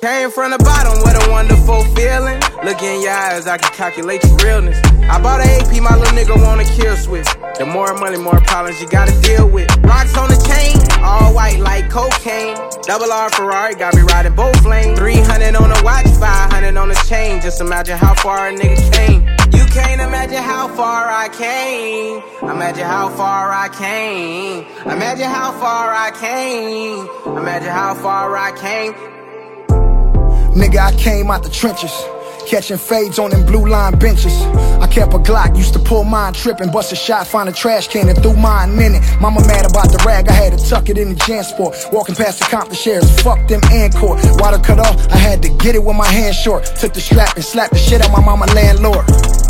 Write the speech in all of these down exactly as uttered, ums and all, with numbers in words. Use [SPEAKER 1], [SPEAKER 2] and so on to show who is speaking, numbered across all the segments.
[SPEAKER 1] Came from the bottom, what a wonderful feeling. Look in your eyes, I can calculate your realness. I bought an A P, my little nigga wanna kill switch. The more money, more problems you gotta deal with. Rocks on the chain, all white like cocaine. Double R Ferrari, got me riding both lanes. three hundred on the watch, five hundred on the chain. Just imagine how far a nigga came. You can't imagine how far I came. Imagine how far I came. Imagine how far I came. Imagine how far I came.
[SPEAKER 2] Nigga, I came out the trenches, catching fades on them blue line benches. I kept a Glock, used to pull mine tripping, bust a shot, find a trash can and threw mine in it. Mama mad about the rag, I had to tuck it in the Jansport. Walking past the Compton shares, fuck them Encore. Water cut off, I had to get it with my hands short. Took the strap and slapped the shit out my mama landlord.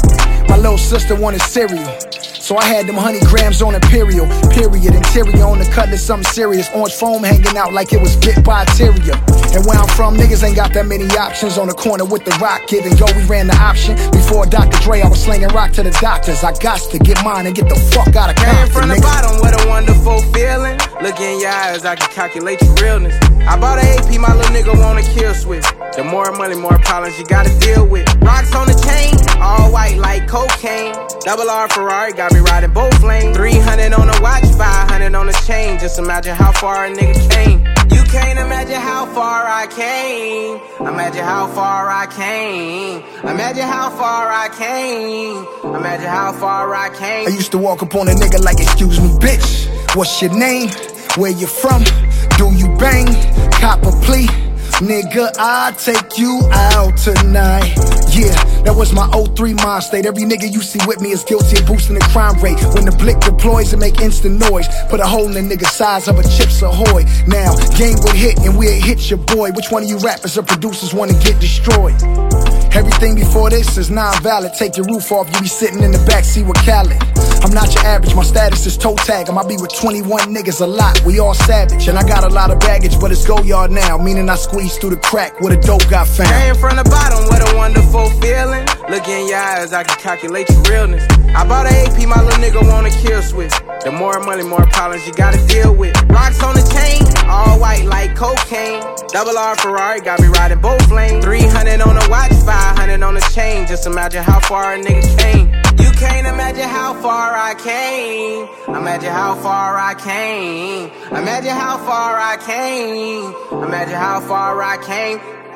[SPEAKER 2] My little sister wanted cereal, so I had them honey grams on Imperial. Period, interior on the cutlass, something serious. Orange foam hanging out like it was bit by a terrier. And where I'm from, niggas ain't got that many options. On the corner with the rock, give and go, we ran the option. Before Doctor Dre, I was slinging rock to the doctors. I got to get mine and get the fuck out of Compton.
[SPEAKER 1] Came from the bottom, what a wonderful feeling. Look in your eyes, I can calculate your realness. I bought an A P, my little nigga wanna kill switch. The more money, more problems you gotta deal with. Rocks on the chain, all white like cocaine. Double R Ferrari, got me riding both lanes. three hundred on the watch, five hundred on the chain. Just imagine how far a nigga came. You can't imagine how far I came. Imagine how far I came. Imagine how far I came. Imagine how far I came.
[SPEAKER 2] I used to walk up on a nigga like, excuse me, bitch, what's your name? Where you from? Do you bang? Cop a plea? Nigga, I'll take you out tonight. Yeah, that was my oh three mind state. Every nigga you see with me is guilty of boosting the crime rate. When the blick deploys, it make instant noise. Put a hole in the nigga size of a Chips Ahoy. Now, game will hit and we'll hit your boy. Which one of you rappers or producers wanna get destroyed? Everything before this is non-valid. Take your roof off, you be sitting in the backseat with Khaled. I'm not your average, my status is toe tag. I might be with twenty-one niggas a lot, we all savage. And I got a lot of baggage, but it's go yard now. Meaning I squeezed through the crack where the dope got found.
[SPEAKER 1] Came from the bottom, what a wonderful feeling. Look in your eyes, I can calculate your realness. I bought an A P, my little nigga wanna kill switch. The more money, more problems you gotta deal with. Rocks on the chain, all white like cocaine. Double R Ferrari, got me riding both lanes. three hundred on the watch, five hundred on the chain. Just imagine how far a nigga came. You can't imagine how far I came. Imagine how far I came. Imagine how far I came. Imagine how far I came.